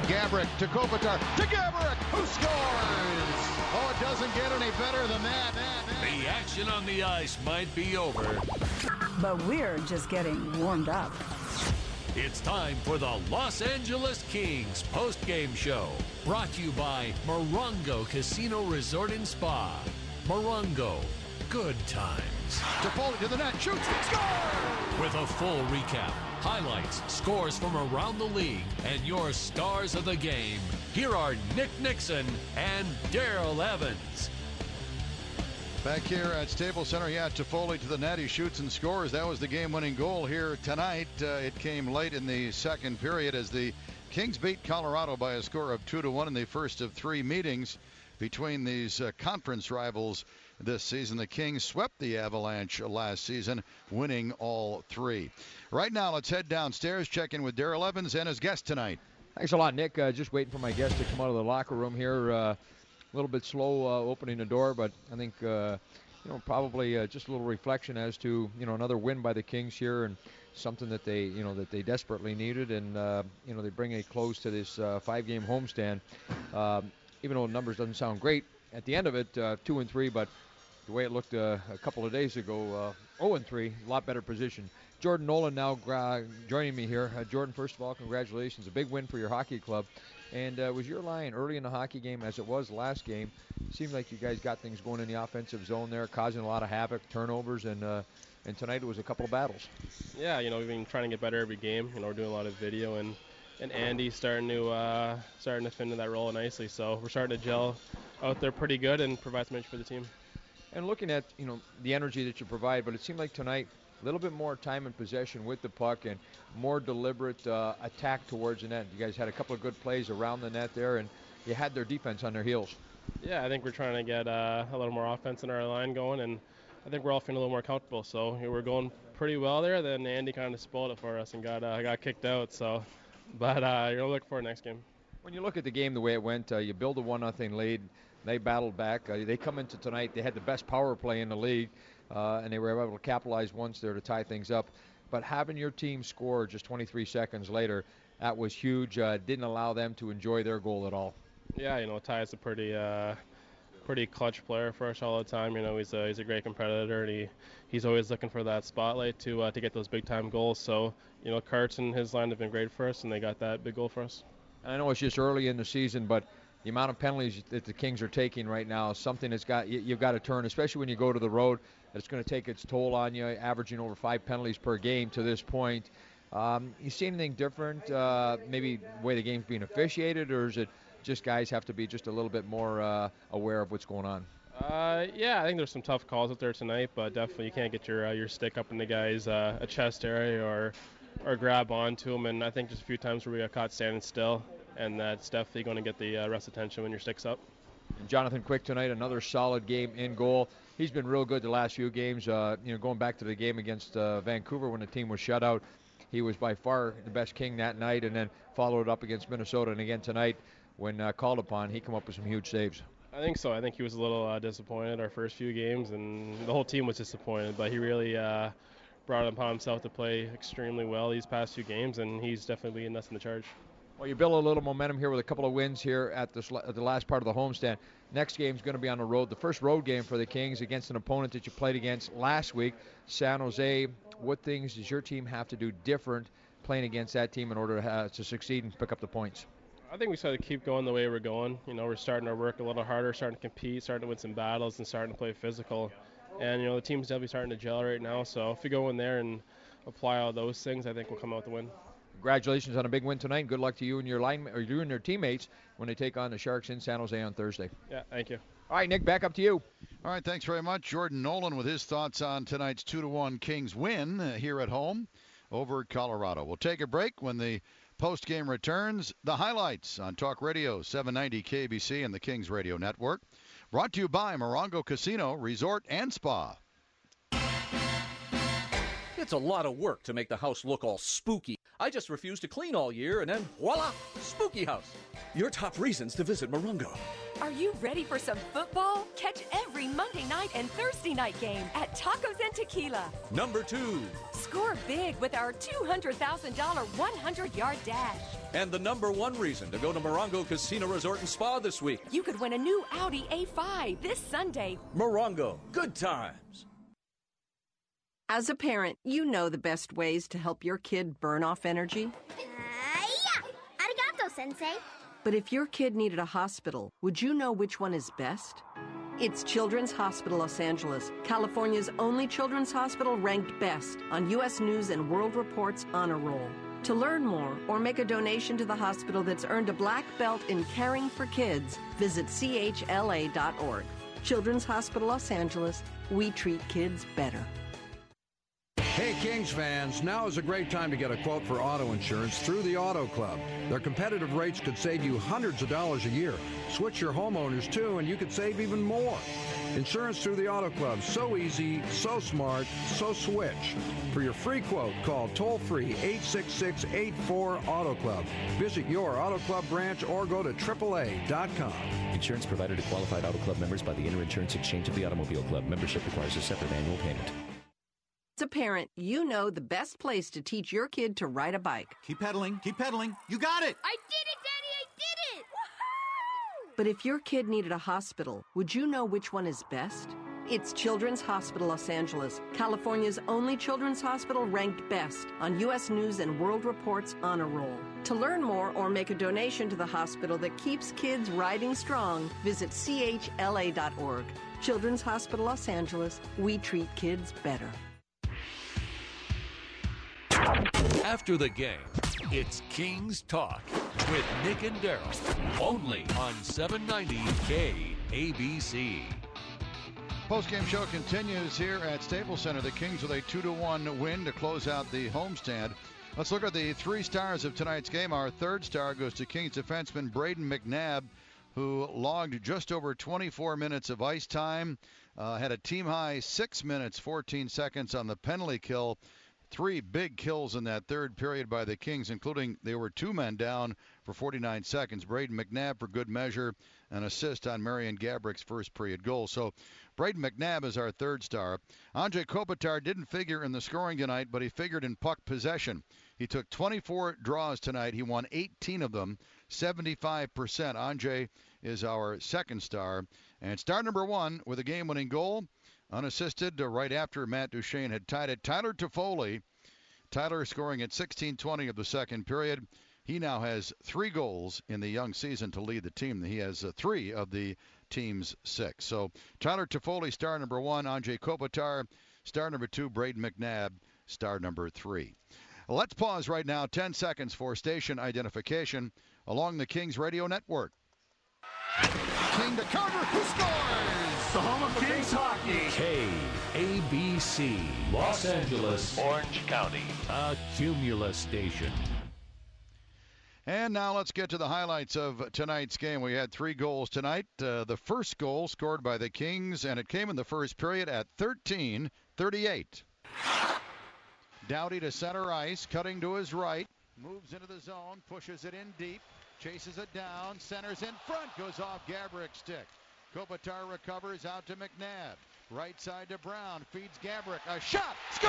Gaborik to Kopitar to Gaborik, who scores! Oh, it doesn't get any better than that. The action on the ice might be over, but we're just getting warmed up. It's time for the Los Angeles Kings post-game show. Brought to you by Morongo Casino Resort and Spa. Morongo, good times. Toffoli to the net, shoots, scores! With a full recap, highlights, scores from around the league, and your stars of the game, here are Nick Nixon and Daryl Evans. Back here at Staples Center, Toffoli to the net. He shoots and scores. That was the game-winning goal here tonight. It came late in the second period as the Kings beat Colorado by a score of 2-1 in the first of three meetings between these conference rivals this season. The Kings swept the Avalanche last season, winning all three. Right now, let's head downstairs, check in with Daryl Evans and his guest tonight. Thanks a lot, Nick. Just waiting for my guest to come out of the locker room here. A little bit slow opening the door, but I think probably just a little reflection as to another win by the Kings here, and something that they desperately needed, and they bring a close to this 5-game homestand. Even though the numbers doesn't sound great at the end of it, 2-3, but the way it looked a couple of days ago, 0-3, a lot better position. Jordan Nolan now joining me here. Jordan, first of all, congratulations. A big win for your hockey club. And was your line early in the hockey game, as it was last game? Seemed like you guys got things going in the offensive zone there, causing a lot of havoc, turnovers, and tonight it was a couple of battles. Yeah, we've been trying to get better every game. We're doing a lot of video, and Andy's starting to fit into that role nicely. So we're starting to gel out there pretty good and provide some edge for the team. And looking at the energy that you provide, but it seemed like tonight a little bit more time and possession with the puck and more deliberate attack towards the net. You guys had a couple of good plays around the net there, and you had their defense on their heels. Yeah, I think we're trying to get a little more offense in our line going, and I think we're all feeling a little more comfortable. So we're going pretty well there. Then Andy kind of spoiled it for us and got kicked out. So, but you're gonna look for next game. When you look at the game the way it went, you build a 1-0 lead. They battled back. They come into tonight. They had the best power play in the league, and they were able to capitalize once there to tie things up. But having your team score just 23 seconds later, that was huge. Didn't allow them to enjoy their goal at all. Yeah, Ty's a pretty clutch player for us all the time. He's a great competitor, and he's always looking for that spotlight to get those big time goals. So Karts and his line have been great for us, and they got that big goal for us. And I know it's just early in the season, but the amount of penalties that the Kings are taking right now is something you've got to turn, especially when you go to the road. It's going to take its toll on you, averaging over 5 penalties per game to this point. You see anything different, maybe the way the game's being officiated, or is it just guys have to be just a little bit more aware of what's going on? Yeah, I think there's some tough calls out there tonight, but definitely you can't get your stick up in the guy's a chest area or grab onto him. And I think just a few times where we got caught standing still, and that's definitely going to get the ref's attention when your stick's up. And Jonathan Quick tonight, another solid game in goal. He's been real good the last few games. Going back to the game against Vancouver when the team was shut out, he was by far the best King that night, and then followed up against Minnesota. And again tonight, when called upon, he came up with some huge saves. I think so. I think he was a little disappointed our first few games, and the whole team was disappointed. But he really brought it upon himself to play extremely well these past few games, and he's definitely leading us in the charge. Well, you build a little momentum here with a couple of wins here at the last part of the homestand. Next game is going to be on the road. The first road game for the Kings against an opponent that you played against last week, San Jose. What things does your team have to do different playing against that team in order to succeed and pick up the points? I think we just got to keep going the way we're going. We're starting to work a little harder, starting to compete, starting to win some battles, and starting to play physical. And, the team's definitely starting to gel right now. So if we go in there and apply all those things, I think we'll come out with the win. Congratulations on a big win tonight. Good luck to you and your you and your teammates when they take on the Sharks in San Jose on Thursday. Yeah, thank you. All right, Nick, back up to you. All right, thanks very much. Jordan Nolan with his thoughts on tonight's 2-1 Kings win here at home over Colorado. We'll take a break. When the post-game returns, the highlights on Talk Radio 790 KBC and the Kings Radio Network. Brought to you by Morongo Casino, Resort and Spa. It's a lot of work to make the house look all spooky. I just refuse to clean all year, and then voila, spooky house. Your top reasons to visit Morongo. Are you ready for some football? Catch every Monday night and Thursday night game at Tacos and Tequila. Number 2. Score big with our $200,000 100-yard dash. And the #1 reason to go to Morongo Casino Resort and Spa this week. You could win a new Audi A5 this Sunday. Morongo, good times. As a parent, you know the best ways to help your kid burn off energy. Yeah. Arigato, Sensei. But if your kid needed a hospital, would you know which one is best? It's Children's Hospital Los Angeles, California's only children's hospital ranked best on U.S. News and World Report's Honor Roll. To learn more or make a donation to the hospital that's earned a black belt in caring for kids, visit chla.org. Children's Hospital Los Angeles, we treat kids better. Hey Kings fans, now is a great time to get a quote for auto insurance through the Auto Club. Their competitive rates could save you hundreds of dollars a year. Switch your homeowners too and you could save even more. Insurance through the Auto Club, so easy, so smart, so switch. For your free quote, call toll-free 866-84-AUTO-CLUB. Visit your Auto Club branch or go to AAA.com. Insurance provided to qualified Auto Club members by the Interinsurance Exchange of the Automobile Club. Membership requires a separate annual payment. As a parent, you know the best place to teach your kid to ride a bike. Keep pedaling, keep pedaling. You got it! I did it, Daddy, I did it! Woohoo! But if your kid needed a hospital, would you know which one is best? It's Children's Hospital Los Angeles, California's only children's hospital ranked best on U.S. News and World Report's Honor Roll. To learn more or make a donation to the hospital that keeps kids riding strong, visit chla.org. Children's Hospital Los Angeles, we treat kids better. After the game, it's Kings Talk with Nick and Daryl, only on 790 KABC. Post-game show continues here at Staples Center. The Kings with a 2-1 win to close out the homestand. Let's look at the three stars of tonight's game. Our third star goes to Kings defenseman Braden McNabb, who logged just over 24 minutes of ice time, had a team-high 6 minutes, 14 seconds on the penalty kill. 3 big kills in that third period by the Kings, including they were 2 men down for 49 seconds. Braden McNabb, for good measure, an assist on Marian Gabourik's first period goal. So Braden McNabb is our third star. Anze Kopitar didn't figure in the scoring tonight, but he figured in puck possession. He took 24 draws tonight. He won 18 of them, 75%. Anze is our second star. And star number 1 with a game-winning goal, unassisted right after Matt Duchene had tied it, Tyler Toffoli. Tyler scoring at 16:20 of the second period. He now has 3 goals in the young season to lead the team. He has 3 of the team's 6. So Tyler Toffoli, star number 1. Anze Kopitar, star number 2. Braden McNabb, star number 3. Let's pause right now, 10 seconds for station identification along the Kings Radio Network. King to Carter, who scores? The home of Kings hockey. KABC, Los Angeles, Orange County, a Cumulus station. And now let's get to the highlights of tonight's game. We had 3 goals tonight. The first goal scored by the Kings, and it came in the first period at 13:38. Doughty to center ice, cutting to his right, moves into the zone, pushes it in deep, chases it down, centers in front, goes off Gabourik's stick. Kopitar recovers out to McNabb. Right side to Brown, feeds Gaborik. A shot, score!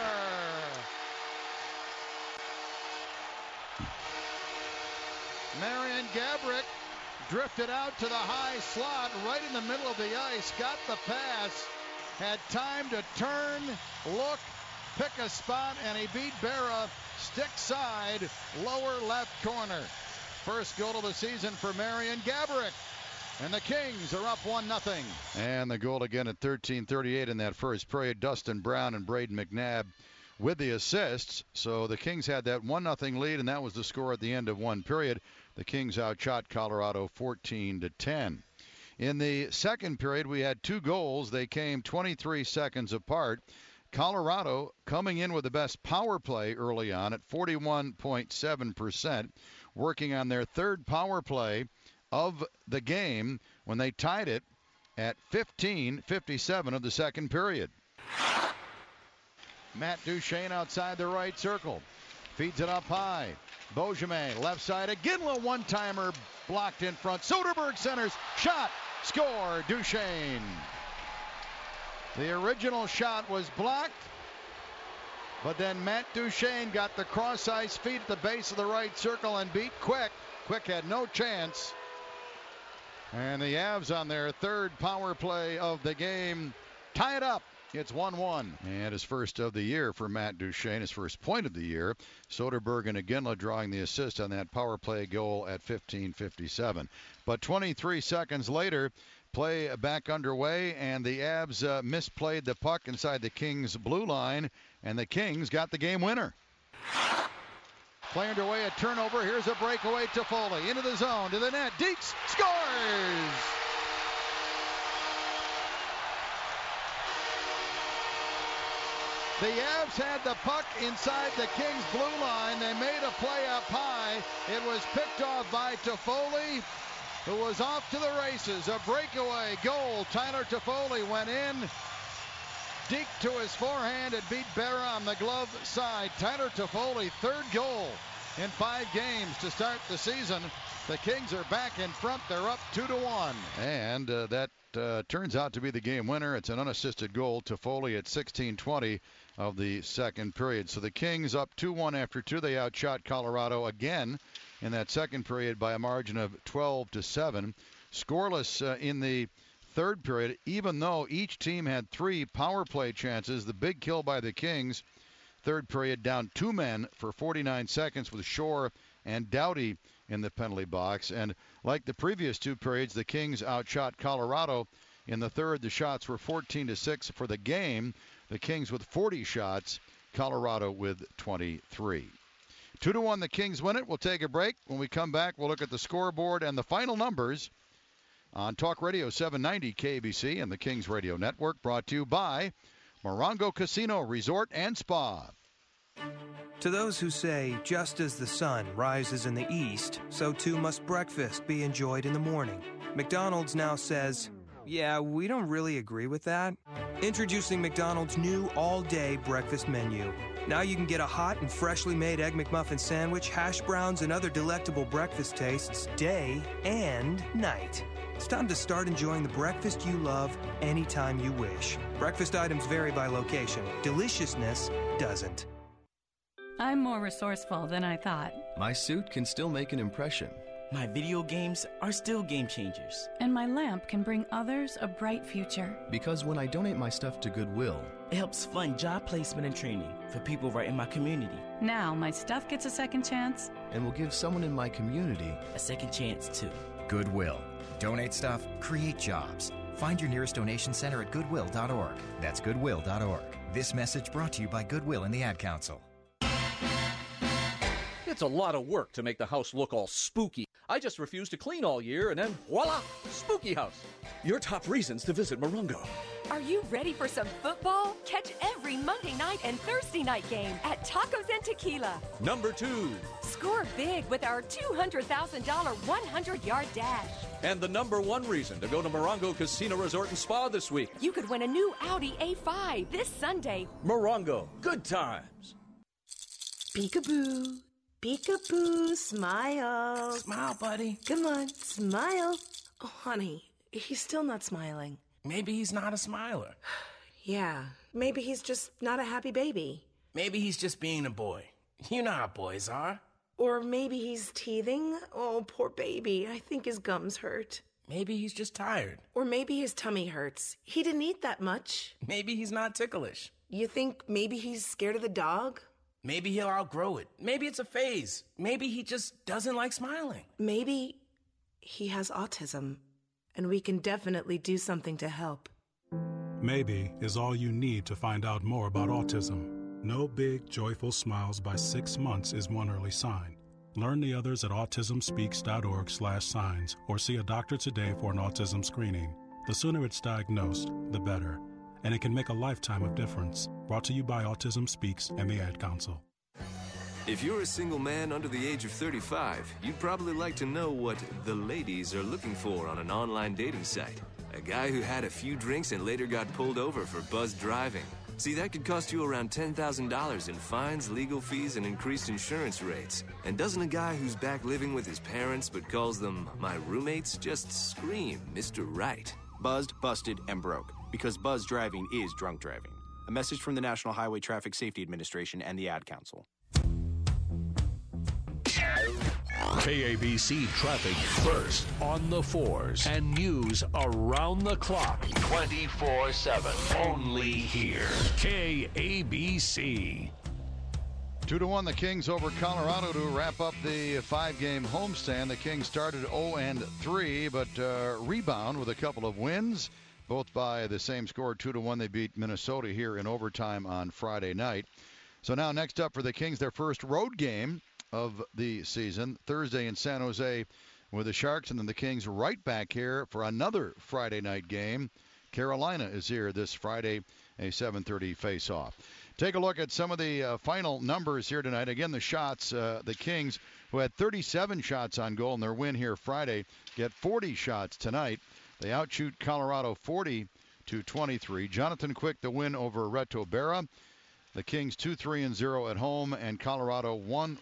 Marian Gaborik drifted out to the high slot right in the middle of the ice, got the pass, had time to turn, look, pick a spot, and he beat Berra stick side, lower left corner. First goal of the season for Marian Gaborik. And the Kings are up 1-0. And the goal again at 13:38 in that first period. Dustin Brown and Braden McNabb with the assists. So the Kings had that 1-0 lead, and that was the score at the end of one period. The Kings outshot Colorado 14-10. In the second period, we had 2 goals. They came 23 seconds apart. Colorado coming in with the best power play early on at 41.7%, working on their third power play of the game when they tied it at 15:57 of the second period. Matt Duchene outside the right circle. Feeds it up high. Beauchemin left side. Iginla one-timer blocked in front. Soderberg centers. Shot. Score. Duchene. The original shot was blocked. But then Matt Duchene got the cross-ice feed at the base of the right circle and beat Quick. Quick had no chance. And the Avs on their third power play of the game tie it up. It's 1-1. And his first of the year for Matt Duchene, his first point of the year. Soderberg and Iginla drawing the assist on that power play goal at 15:57. But 23 seconds later, play back underway, and the Avs misplayed the puck inside the Kings' blue line, and the Kings got the game winner. Play underway, a turnover. Here's a breakaway to Foley. Into the zone, to the net. Deeks scores! The Avs had the puck inside the Kings' blue line. They made a play up high. It was picked off by Toffoli, who was off to the races. A breakaway goal. Tyler Toffoli went in. Deke to his forehand and beat Berra on the glove side. Tyler Toffoli, third goal in 5 games to start the season. The Kings are back in front. They're up 2-1. And that turns out to be the game winner. It's an unassisted goal. Toffoli at 16:20 of the second period. So the Kings up 2-1 after 2. They outshot Colorado again in that second period by a margin of 12-7. Scoreless in the third period, even though each team had 3 power play chances. The big kill by the Kings, third period, down 2 men for 49 seconds with Shore and Doughty in the penalty box. And like the previous 2 periods, the Kings outshot Colorado. In the third, the shots were 14-6 for the game. The Kings with 40 shots, Colorado with 23. 2-1, the Kings win it. We'll take a break. When we come back, we'll look at the scoreboard and the final numbers on Talk Radio 790 KBC and the Kings Radio Network, brought to you by Morongo Casino Resort and Spa. To those who say, just as the sun rises in the east, so too must breakfast be enjoyed in the morning, McDonald's now says, yeah, we don't really agree with that. Introducing McDonald's new all-day breakfast menu. Now you can get a hot and freshly made Egg McMuffin sandwich, hash browns, and other delectable breakfast tastes day and night. It's time to start enjoying the breakfast you love anytime you wish. Breakfast items vary by location. Deliciousness doesn't. I'm more resourceful than I thought. My suit can still make an impression. My video games are still game changers. And my lamp can bring others a bright future. Because when I donate my stuff to Goodwill, it helps fund job placement and training for people right in my community. Now my stuff gets a second chance. And will give someone in my community a second chance too. Goodwill. Donate stuff, create jobs. Find your nearest donation center at goodwill.org. That's goodwill.org. This message brought to you by Goodwill and the Ad Council. It's a lot of work to make the house look all spooky. I just refuse to clean all year, and then voila, spooky house. Your top reasons to visit Morongo. Are you ready for some football? Catch every Monday night and Thursday night game at Tacos and Tequila. Number 2. Score big with our $200,000 100-yard dash. And the number 1 reason to go to Morongo Casino Resort and Spa this week. You could win a new Audi A5 this Sunday. Morongo, good times. Peekaboo. Peekaboo, smile. Smile, buddy. Come on, smile. Oh, honey, he's still not smiling. Maybe he's not a smiler. Yeah, maybe he's just not a happy baby. Maybe he's just being a boy. You know how boys are. Or maybe he's teething. Oh, poor baby. I think his gums hurt. Maybe he's just tired. Or maybe his tummy hurts. He didn't eat that much. Maybe he's not ticklish. You think maybe he's scared of the dog? Maybe he'll outgrow it. Maybe it's a phase. Maybe he just doesn't like smiling. Maybe he has autism, and we can definitely do something to help. Maybe is all you need to find out more about autism. No big, joyful smiles by 6 months is one early sign. Learn the others at autismspeaks.org/signs or see a doctor today for an autism screening. The sooner it's diagnosed, the better. And it can make a lifetime of difference. Brought to you by Autism Speaks and the Ad Council. If you're a single man under the age of 35, you'd probably like to know what the ladies are looking for on an online dating site. A guy who had a few drinks and later got pulled over for buzzed driving. See, that could cost you around $10,000 in fines, legal fees, and increased insurance rates. And doesn't a guy who's back living with his parents but calls them my roommates just scream Mr. Right? Buzzed, busted, and broke. Because buzz driving is drunk driving. A message from the National Highway Traffic Safety Administration and the Ad Council. KABC traffic first on the fours and news around the clock 24/7. Only here. KABC. 2-1 the Kings over Colorado to wrap up the 5-game homestand. The Kings started 0-3, but rebound with a couple of wins, both by the same score, 2-1. They beat Minnesota here in overtime on Friday night. So now next up for the Kings, their first road game of the season, Thursday in San Jose with the Sharks, and then the Kings right back here for another Friday night game. Carolina is here this Friday, a 7:30 face-off. Take a look at some of the final numbers here tonight. Again, the shots, the Kings, who had 37 shots on goal in their win here Friday, get 40 shots tonight. They outshoot Colorado 40-23. Jonathan Quick, the win over Reto Berra. The Kings 2-3-0 at home, and Colorado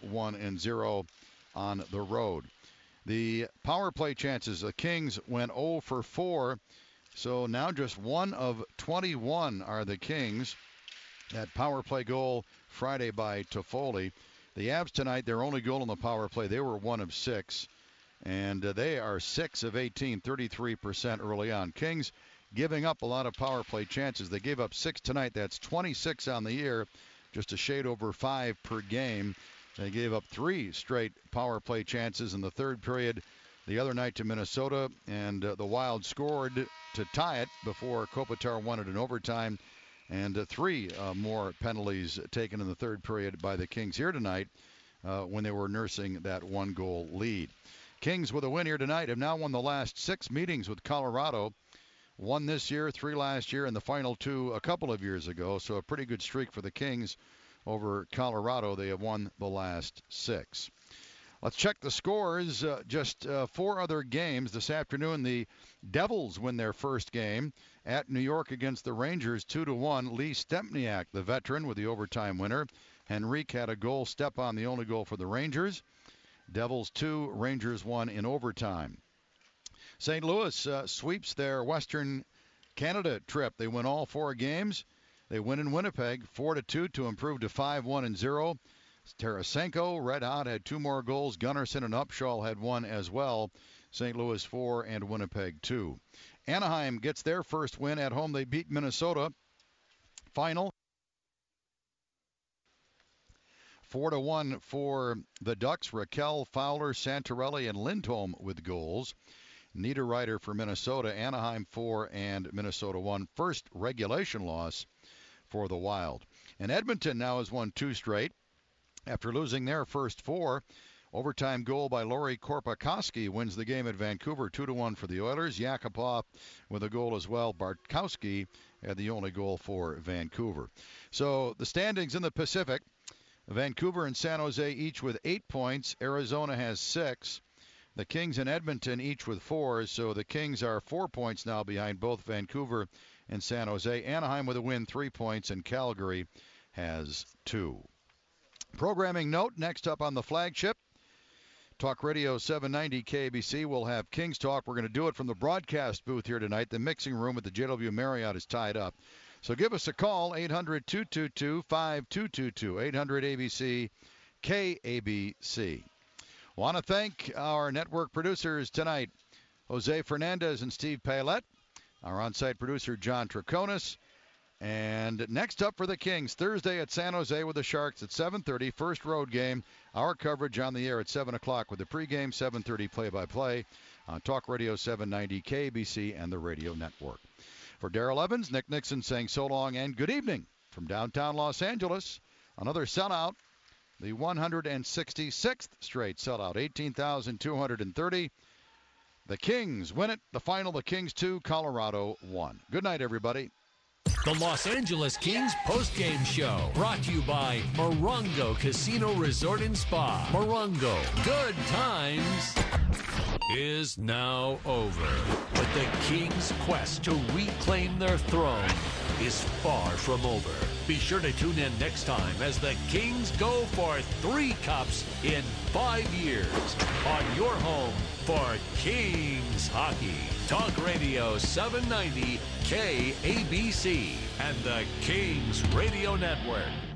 1-1-0 on the road. The power play chances, the Kings went 0 for 4, so now just 1 of 21 are the Kings. That power play goal Friday by Toffoli. The Avs tonight, their only goal in the power play, they were 1 of 6, and they are 6 of 18, 33% early on. Kings giving up a lot of power play chances. They gave up 6 tonight. That's 26 on the year, just a shade over 5 per game. They gave up 3 straight power play chances in the third period the other night to Minnesota, and the Wild scored to tie it before Kopitar won it in overtime, and 3 more penalties taken in the third period by the Kings here tonight when they were nursing that 1-goal lead. Kings with a win here tonight have now won the last 6 meetings with Colorado. 1 this year, 3 last year, and the final 2 a couple of years ago. So a pretty good streak for the Kings over Colorado. They have won the last 6. Let's check the scores. Just 4 other games this afternoon. The Devils win their first game at New York against the Rangers, 2-1. Lee Stempniak, the veteran, with the overtime winner. Henrique had a goal. Stepan, the only goal for the Rangers. Devils 2, Rangers 1 in overtime. St. Louis sweeps their Western Canada trip. They win all 4 games. They win in Winnipeg 4-2 to improve to 5-1-0. Tarasenko, red hot, had 2 more goals. Gunnarsson and Upshaw had 1 as well. St. Louis 4 and Winnipeg 2. Anaheim gets their first win at home. They beat Minnesota. Final 4-1 for the Ducks. Raquel, Fowler, Santorelli, and Lindholm with goals. Niederreiter for Minnesota. Anaheim 4 and Minnesota 1. First regulation loss for the Wild. And Edmonton now has won 2 straight after losing their first 4. Overtime goal by Lori Korpikoski wins the game at Vancouver, 2-1 for the Oilers. Yakupov with a goal as well. Bartkowski had the only goal for Vancouver. So the standings in the Pacific, Vancouver and San Jose each with 8 points. Arizona has 6. The Kings and Edmonton each with 4, so the Kings are 4 points now behind both Vancouver and San Jose. Anaheim with a win, 3 points, and Calgary has 2. Programming note, next up on the flagship, Talk Radio 790 KABC. We'll have Kings Talk. We're going to do it from the broadcast booth here tonight. The mixing room at the JW Marriott is tied up. So give us a call, 800-222-5222, 800-ABC, KABC. Want to thank our network producers tonight, Jose Fernandez and Steve Paylett, our on-site producer, John Traconis. And next up for the Kings, Thursday at San Jose with the Sharks at 7:30, first road game. Our coverage on the air at 7 o'clock with the pregame, 7:30 play-by-play on Talk Radio 790, KABC, and the Radio Network. For Darrell Evans, Nick Nixon saying so long and good evening from downtown Los Angeles. Another sellout. The 166th straight sellout, 18,230. The Kings win it. The final, the Kings 2, Colorado 1. Good night, everybody. The Los Angeles Kings postgame show, brought to you by Morongo Casino Resort and Spa. Morongo, good times, is now over. But the Kings' quest to reclaim their throne is far from over. Be sure to tune in next time as the Kings go for 3 cups in 5 years on your home for Kings hockey. Talk Radio 790 KABC and the Kings Radio Network.